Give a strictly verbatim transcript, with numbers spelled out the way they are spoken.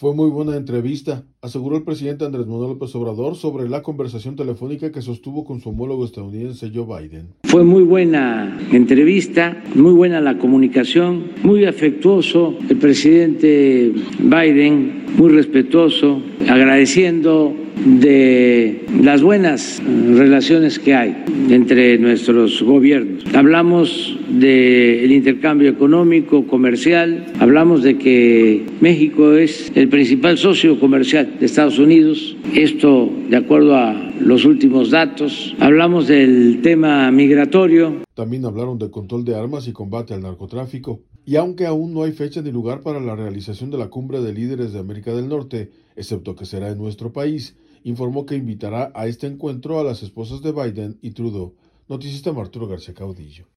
Fue muy buena entrevista, aseguró el presidente Andrés Manuel López Obrador sobre la conversación telefónica que sostuvo con su homólogo estadounidense Joe Biden. Fue muy buena entrevista, muy buena la comunicación, muy afectuoso el presidente Biden, muy respetuoso, agradeciendo de las buenas relaciones que hay entre nuestros gobiernos. Hablamos del intercambio económico, comercial, hablamos de que México es el principal socio comercial de Estados Unidos, esto de acuerdo a los últimos datos. Hablamos del tema migratorio. También hablaron de control de armas y combate al narcotráfico. Y aunque aún no hay fecha ni lugar para la realización de la cumbre de líderes de América del Norte, excepto que será en nuestro país, informó que invitará a este encuentro a las esposas de Biden y Trudeau. Noticista Arturo García Caudillo.